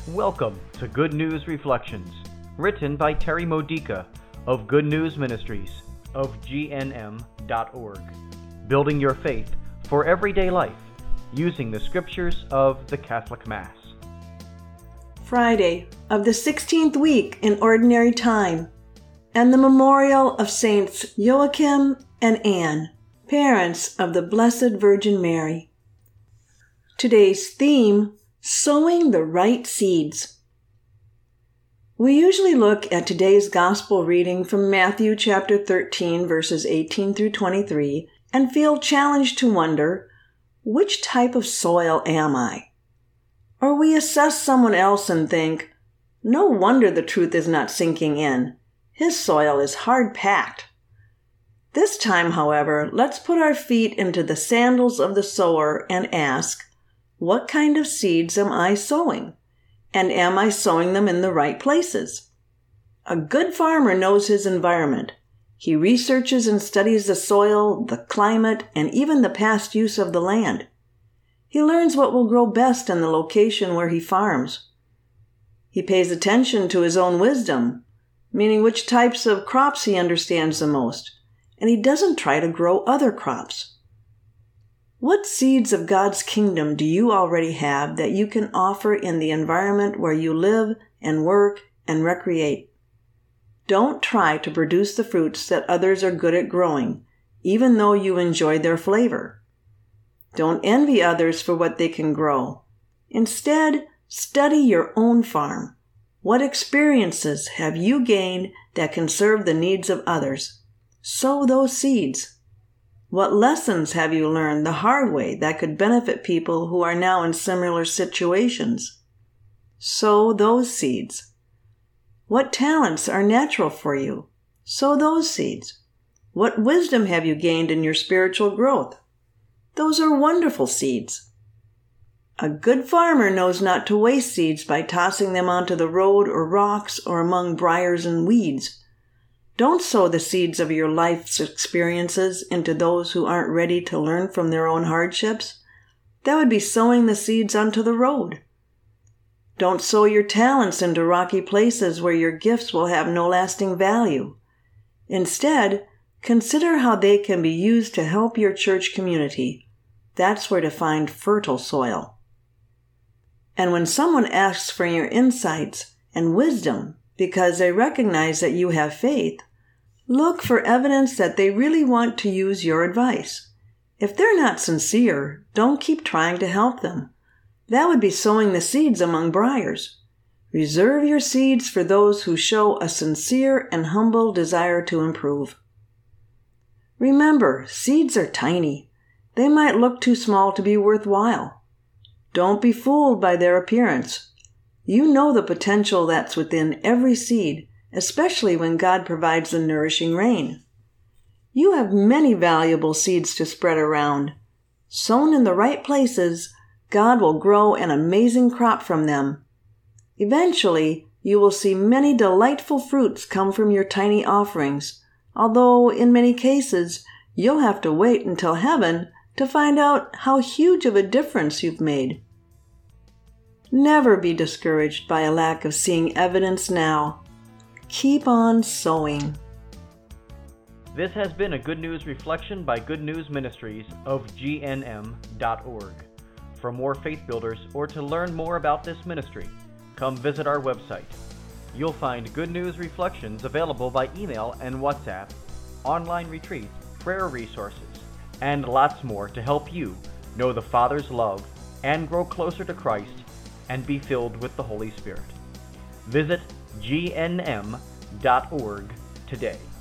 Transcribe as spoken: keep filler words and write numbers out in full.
Welcome to Good News Reflections, written by Terry Modica of Good News Ministries of G N M dot org, building your faith for everyday life using the scriptures of the Catholic Mass. Friday of the sixteenth week in Ordinary Time, and the memorial of Saints Joachim and Anne, parents of the Blessed Virgin Mary. Today's theme: sowing the right seeds. We usually look at today's gospel reading from Matthew chapter thirteen, verses eighteen through twenty-three, and feel challenged to wonder, which type of soil am I? Or we assess someone else and think, no wonder the truth is not sinking in. His soil is hard-packed. This time, however, let's put our feet into the sandals of the sower and ask, what kind of seeds am I sowing? And am I sowing them in the right places? A good farmer knows his environment. He researches and studies the soil, the climate, and even the past use of the land. He learns what will grow best in the location where he farms. He pays attention to his own wisdom, meaning which types of crops he understands the most, and he doesn't try to grow other crops. What seeds of God's kingdom do you already have that you can offer in the environment where you live and work and recreate? Don't try to produce the fruits that others are good at growing, even though you enjoy their flavor. Don't envy others for what they can grow. Instead, study your own farm. What experiences have you gained that can serve the needs of others? Sow those seeds. What lessons have you learned the hard way that could benefit people who are now in similar situations? Sow those seeds. What talents are natural for you? Sow those seeds. What wisdom have you gained in your spiritual growth? Those are wonderful seeds. A good farmer knows not to waste seeds by tossing them onto the road or rocks or among briars and weeds. Don't sow the seeds of your life's experiences into those who aren't ready to learn from their own hardships. That would be sowing the seeds onto the road. Don't sow your talents into rocky places where your gifts will have no lasting value. Instead, consider how they can be used to help your church community. That's where to find fertile soil. And when someone asks for your insights and wisdom because they recognize that you have faith, look for evidence that they really want to use your advice. If they're not sincere, don't keep trying to help them. That would be sowing the seeds among briars. Reserve your seeds for those who show a sincere and humble desire to improve. Remember, seeds are tiny. They might look too small to be worthwhile. Don't be fooled by their appearance. You know the potential that's within every seed, especially when God provides the nourishing rain. You have many valuable seeds to spread around. Sown in the right places, God will grow an amazing crop from them. Eventually, you will see many delightful fruits come from your tiny offerings, although in many cases, you'll have to wait until heaven to find out how huge of a difference you've made. Never be discouraged by a lack of seeing evidence now. Keep on sowing. This has been a Good News Reflection by Good News Ministries of G N M dot org. For more faith builders or to learn more about this ministry, come visit our website. You'll find Good News Reflections available by email and WhatsApp, online retreats, prayer resources, and lots more to help you know the Father's love and grow closer to Christ and be filled with the Holy Spirit. Visit G N M dot org today.